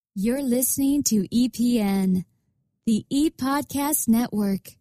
You're listening to EPN, the ePodcast Network.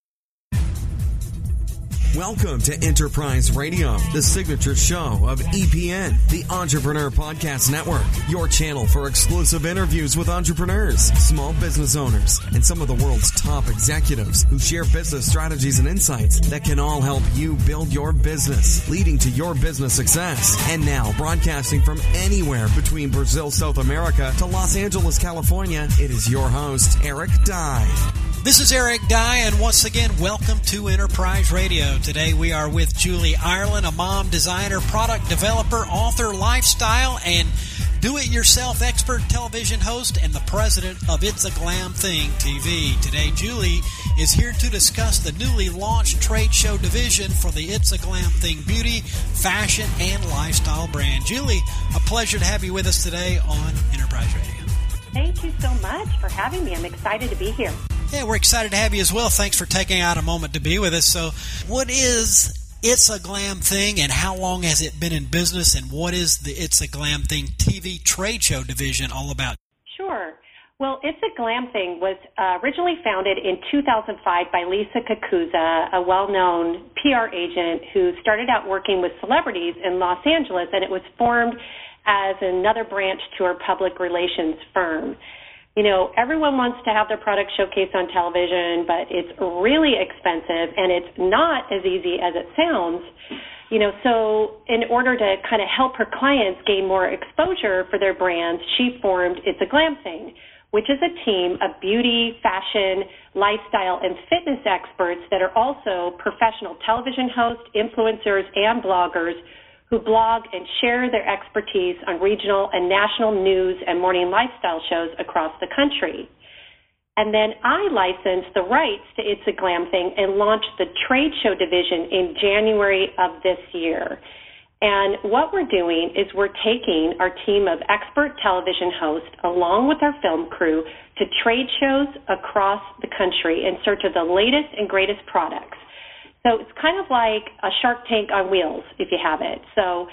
Welcome to Enterprise Radio, the signature show of EPN, the Entrepreneur Podcast Network, your channel for exclusive interviews with entrepreneurs, small business owners, and some of the world's top executives who share business strategies and insights that can all help you build your business, leading to your business success. And now, broadcasting from anywhere between Brazil, South America to Los Angeles, California, it is your host, Eric Dye. This is Eric Dye, and once again, welcome to Enterprise Radio. Today we are with Julie Ireland, a mom, designer, product developer, author, lifestyle, and do-it-yourself expert television host, and the president of It's a Glam Thing TV. Today, Julie is here to discuss the newly launched trade show division for the It's a Glam Thing beauty, fashion, and lifestyle brand. Julie, a pleasure to have you with us today on Enterprise Radio. Thank you so much for having me. I'm excited to be here. Yeah, we're excited to have you as well. Thanks for taking out a moment to be with us. So what is It's a Glam Thing, and how long has it been in business, and what is the It's a Glam Thing TV trade show division all about? Sure. Well, It's a Glam Thing was originally founded in 2005 by Lisa Kakuza, a well-known PR agent who started out working with celebrities in Los Angeles, and it was formed as another branch to her public relations firm. You know, everyone wants to have their product showcased on television, but it's really expensive, and it's not as easy as it sounds. You know, so in order to kind of help her clients gain more exposure for their brands, she formed It's a Glam Thing, which is a team of beauty, fashion, lifestyle, and fitness experts that are also professional television hosts, influencers, and bloggers who blog and share their expertise on regional and national news and morning lifestyle shows across the country. And then I licensed the rights to It's a Glam Thing and launched the trade show division in January of this year. And what we're doing is we're taking our team of expert television hosts along with our film crew to trade shows across the country in search of the latest and greatest products. So it's kind of like a Shark Tank on wheels, if you have it. So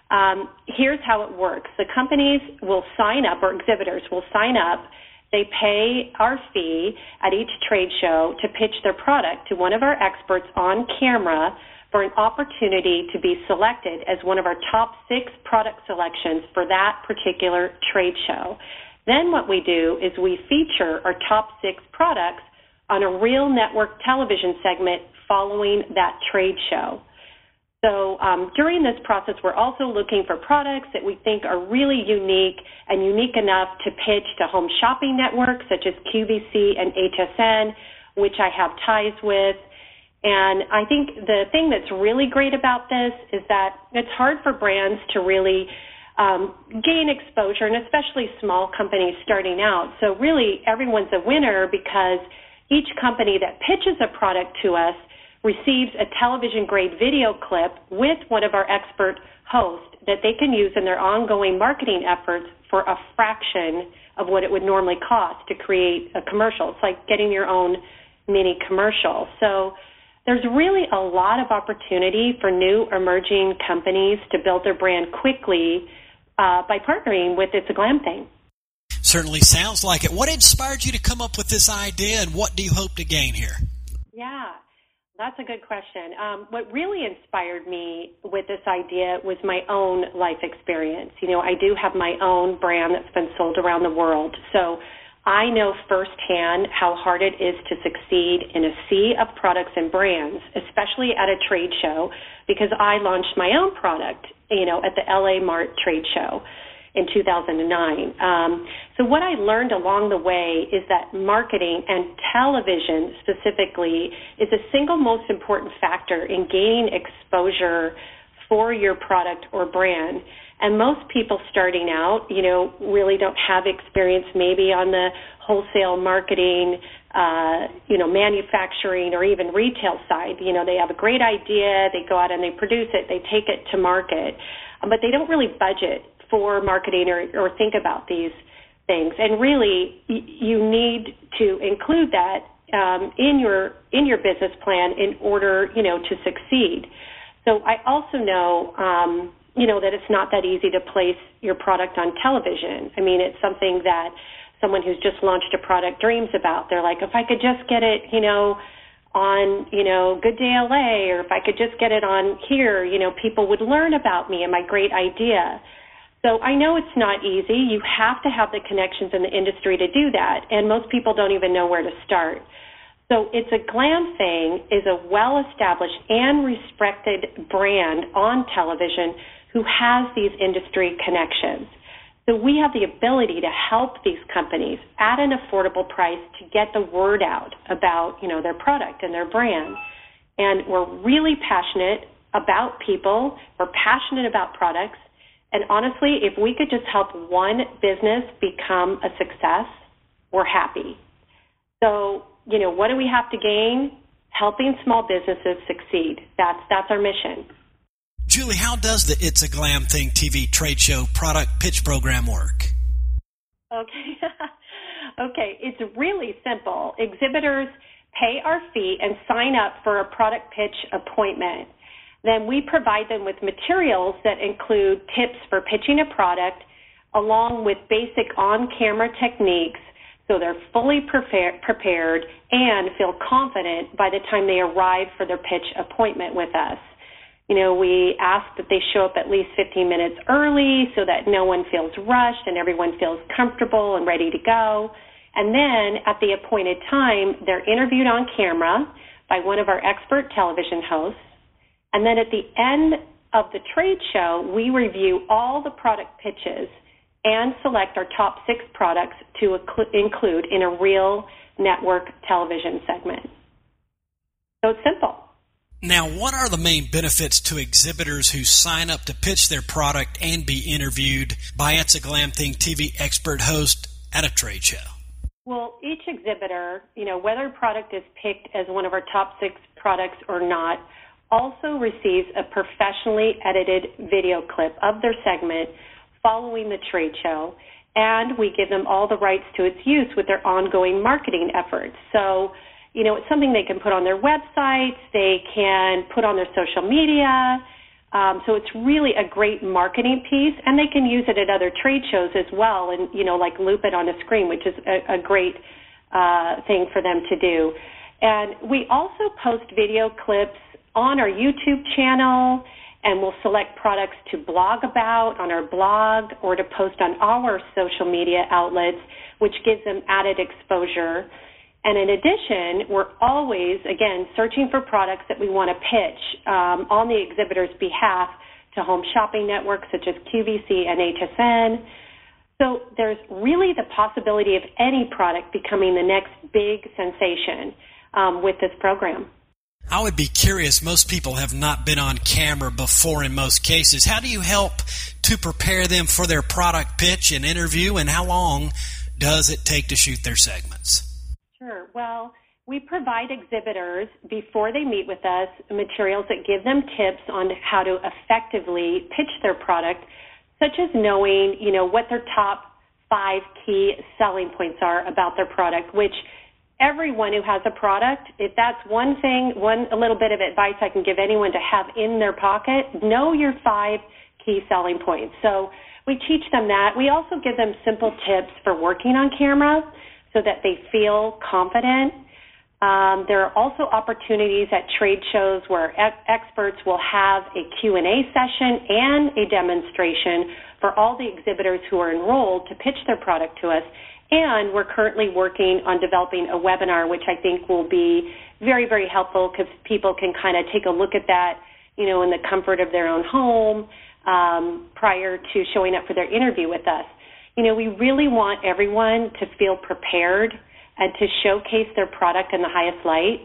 here's how it works. The companies will sign up, or exhibitors will sign up. They pay our fee at each trade show to pitch their product to one of our experts on camera for an opportunity to be selected as one of our top 6 product selections for that particular trade show. Then what we do is we feature our top 6 products on a real network television segment following that trade show. So during this process, we're also looking for products that we think are really unique and unique enough to pitch to home shopping networks such as QVC and HSN, which I have ties with. And I think the thing that's really great about this is that it's hard for brands to really gain exposure, and especially small companies starting out. So really everyone's a winner because each company that pitches a product to us receives a television-grade video clip with one of our expert hosts that they can use in their ongoing marketing efforts for a fraction of what it would normally cost to create a commercial. It's like getting your own mini commercial. So there's really a lot of opportunity for new emerging companies to build their brand quickly by partnering with It's a Glam Thing. Certainly sounds like it. What inspired you to come up with this idea, and what do you hope to gain here? Yeah, that's a good question. What really inspired me with this idea was my own life experience. You know, I do have my own brand that's been sold around the world, so I know firsthand how hard it is to succeed in a sea of products and brands, especially at a trade show, because I launched my own product, you know, at the LA Mart trade show in 2009. So what I learned along the way is that marketing, and television specifically, is the single most important factor in gaining exposure for your product or brand. And most people starting out, you know, really don't have experience maybe on the wholesale marketing, you know, manufacturing, or even retail side. You know, they have a great idea, they go out and they produce it, they take it to market, but they don't really budget for marketing or think about these things. And really, you need to include that in your business plan in order, you know, to succeed. So I also know that it's not that easy to place your product on television. I mean, it's something that someone who's just launched a product dreams about. They're like, if I could just get it, on, Good Day LA, or if I could just get it on here, people would learn about me and my great idea. So I know it's not easy. You have to have the connections in the industry to do that, and most people don't even know where to start. So It's a Glam Thing is a well-established and respected brand on television who has these industry connections. So we have the ability to help these companies at an affordable price to get the word out about, their product and their brand. And we're really passionate about people. We're passionate about products. And honestly, if we could just help one business become a success, we're happy. So, what do we have to gain? Helping small businesses succeed. That's our mission. Julie, how does the It's a Glam Thing TV trade show product pitch program work? Okay, it's really simple. Exhibitors pay our fee and sign up for a product pitch appointment. Then we provide them with materials that include tips for pitching a product along with basic on-camera techniques so they're fully prepared and feel confident by the time they arrive for their pitch appointment with us. We ask that they show up at least 15 minutes early so that no one feels rushed and everyone feels comfortable and ready to go. And then at the appointed time, they're interviewed on camera by one of our expert television hosts. And then at the end of the trade show, we review all the product pitches and select our top 6 products to include in a real network television segment. So it's simple. Now, what are the main benefits to exhibitors who sign up to pitch their product and be interviewed by It's a Glam Thing TV expert host at a trade show? Well, each exhibitor, whether a product is picked as one of our top 6 products or not, also receives a professionally edited video clip of their segment following the trade show, and we give them all the rights to its use with their ongoing marketing efforts. So, it's something they can put on their websites, they can put on their social media. So it's really a great marketing piece, and they can use it at other trade shows as well and, like loop it on a screen, which is a great thing for them to do. And we also post video clips on our YouTube channel, and we'll select products to blog about on our blog or to post on our social media outlets, which gives them added exposure. And in addition, we're always, again, searching for products that we want to pitch on the exhibitor's behalf to home shopping networks such as QVC and HSN. So there's really the possibility of any product becoming the next big sensation with this program. I would be curious, most people have not been on camera before in most cases. How do you help to prepare them for their product pitch and interview, and how long does it take to shoot their segments? Sure. Well, we provide exhibitors, before they meet with us, materials that give them tips on how to effectively pitch their product, such as knowing, what their top 5 key selling points are about their product, which everyone who has a product, if that's one thing, a little bit of advice I can give anyone to have in their pocket, know your 5 key selling points. So we teach them that. We also give them simple tips for working on camera so that they feel confident. There are also opportunities at trade shows where experts will have a Q&A session and a demonstration for all the exhibitors who are enrolled to pitch their product to us. And we're currently working on developing a webinar, which I think will be very, very helpful because people can kind of take a look at that, in the comfort of their own home prior to showing up for their interview with us. We really want everyone to feel prepared and to showcase their product in the highest light.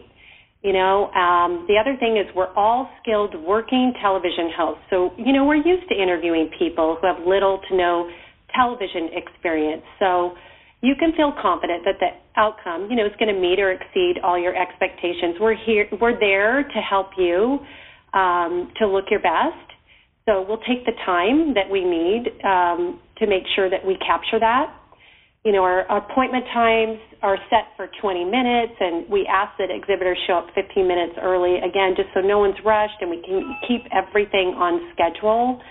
The other thing is we're all skilled working television hosts. So, we're used to interviewing people who have little to no television experience. So you can feel confident that the outcome, is going to meet or exceed all your expectations. We're there to help you to look your best. So we'll take the time that we need to make sure that we capture that. Our appointment times are set for 20 minutes, and we ask that exhibitors show up 15 minutes early, again, just so no one's rushed and we can keep everything on schedule.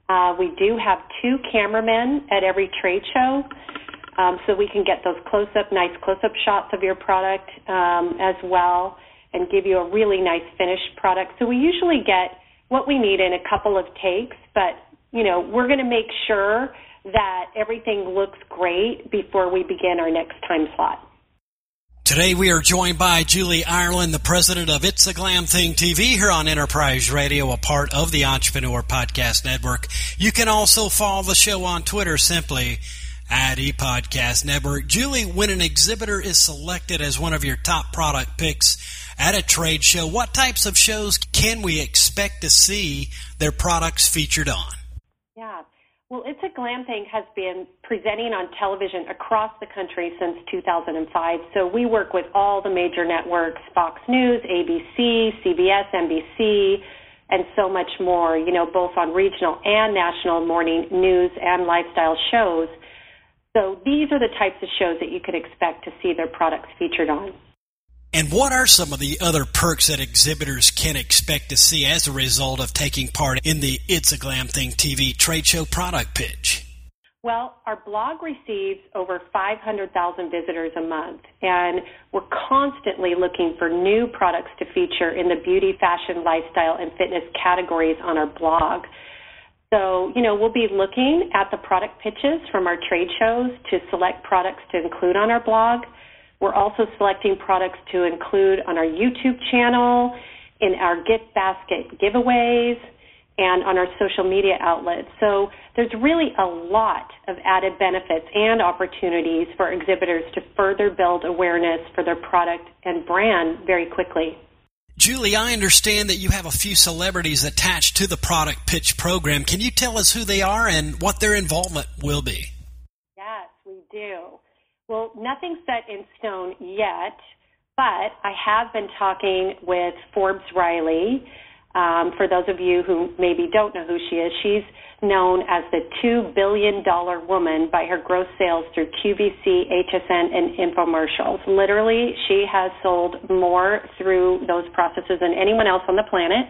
We do have 2 cameramen at every trade show, so we can get those nice close-up shots of your product as well and give you a really nice finished product. So we usually get what we need in a couple of takes, but, we're going to make sure that everything looks great before we begin our next time slot. Today we are joined by Julie Ireland, the president of It's a Glam Thing TV here on Enterprise Radio, a part of the Entrepreneur Podcast Network. You can also follow the show on Twitter simply at ePodcast Network. Julie, when an exhibitor is selected as one of your top product picks at a trade show, what types of shows can we expect to see their products featured on? Yeah. Well, It's a Glam Thing has been presenting on television across the country since 2005. So we work with all the major networks, Fox News, ABC, CBS, NBC, and so much more, both on regional and national morning news and lifestyle shows. So these are the types of shows that you could expect to see their products featured on. And what are some of the other perks that exhibitors can expect to see as a result of taking part in the It's a Glam Thing TV trade show product pitch? Well, our blog receives over 500,000 visitors a month, and we're constantly looking for new products to feature in the beauty, fashion, lifestyle, and fitness categories on our blog. So, we'll be looking at the product pitches from our trade shows to select products to include on our blog. We're also selecting products to include on our YouTube channel, in our gift basket giveaways, and on our social media outlets. So there's really a lot of added benefits and opportunities for exhibitors to further build awareness for their product and brand very quickly. Julie, I understand that you have a few celebrities attached to the product pitch program. Can you tell us who they are and what their involvement will be? Yes, we do. Well, nothing's set in stone yet, but I have been talking with Forbes Riley. For those of you who maybe don't know who she is, she's known as the $2 billion woman by her gross sales through QVC, HSN, and infomercials. Literally, she has sold more through those processes than anyone else on the planet.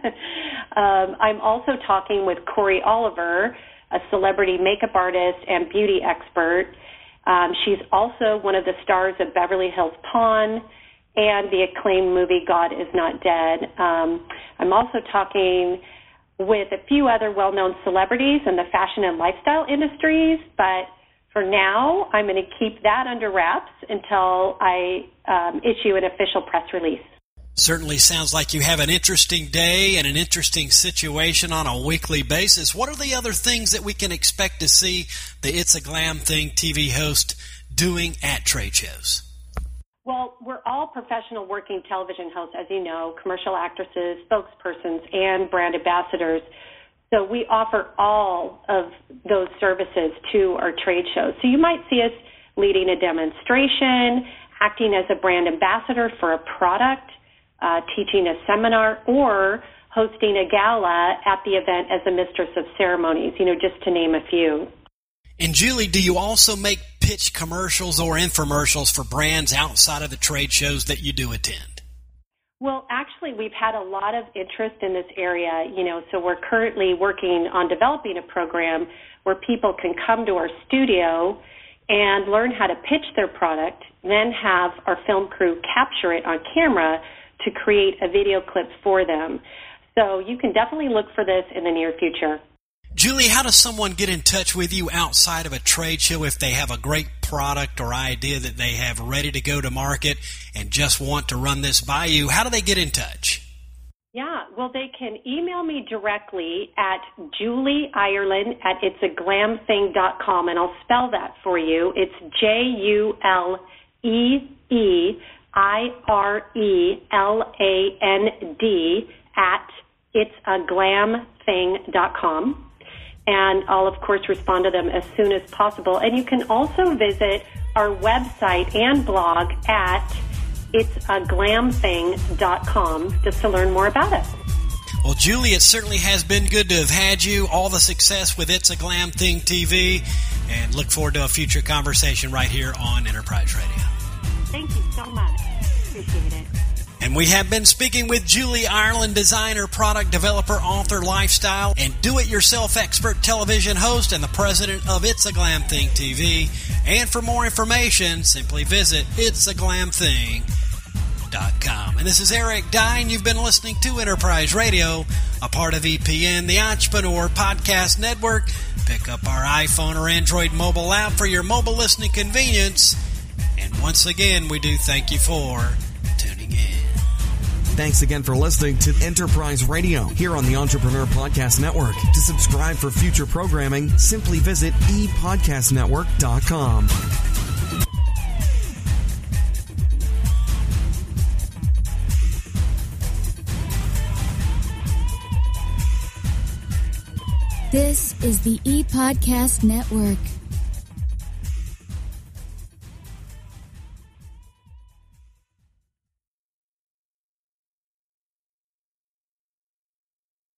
I'm also talking with Corey Oliver, a celebrity makeup artist and beauty expert. She's also one of the stars of Beverly Hills Pawn and the acclaimed movie God Is Not Dead. I'm also talking with a few other well-known celebrities in the fashion and lifestyle industries, but for now, I'm going to keep that under wraps until I issue an official press release. Certainly sounds like you have an interesting day and an interesting situation on a weekly basis. What are the other things that we can expect to see the It's a Glam Thing TV host doing at trade shows? Well, we're all professional working television hosts, as you know, commercial actresses, spokespersons, and brand ambassadors. So we offer all of those services to our trade shows. So you might see us leading a demonstration, acting as a brand ambassador for a product, teaching a seminar, or hosting a gala at the event as a mistress of ceremonies, just to name a few. And Julie, do you also make pitch commercials or infomercials for brands outside of the trade shows that you do attend? Well, actually, we've had a lot of interest in this area, so we're currently working on developing a program where people can come to our studio and learn how to pitch their product, then have our film crew capture it on camera to create a video clip for them. So you can definitely look for this in the near future. Julie, how does someone get in touch with you outside of a trade show if they have a great product or idea that they have ready to go to market and just want to run this by you? How do they get in touch? Yeah, well, they can email me directly at julieireland@itsaglamthing.com, and I'll spell that for you. It's Julieireland@itsaglamthing.com. And I'll, of course, respond to them as soon as possible. And you can also visit our website and blog at itsaglamthing.com just to learn more about it. Well, Julie, it certainly has been good to have had you. All the success with It's a Glam Thing TV, and look forward to a future conversation right here on Enterprise Radio. Thank you so much. Appreciate it. And we have been speaking with Julie Ireland, designer, product developer, author, lifestyle, and do-it-yourself expert television host and the president of It's a Glam Thing TV. And for more information, simply visit itsaglamthing.com. And this is Eric Dye. You've been listening to Enterprise Radio, a part of EPN, the Entrepreneur Podcast Network. Pick up our iPhone or Android mobile app for your mobile listening convenience. And once again, we do thank you for tuning in. Thanks again for listening to Enterprise Radio here on the Entrepreneur Podcast Network. To subscribe for future programming, simply visit epodcastnetwork.com. This is the ePodcast Network.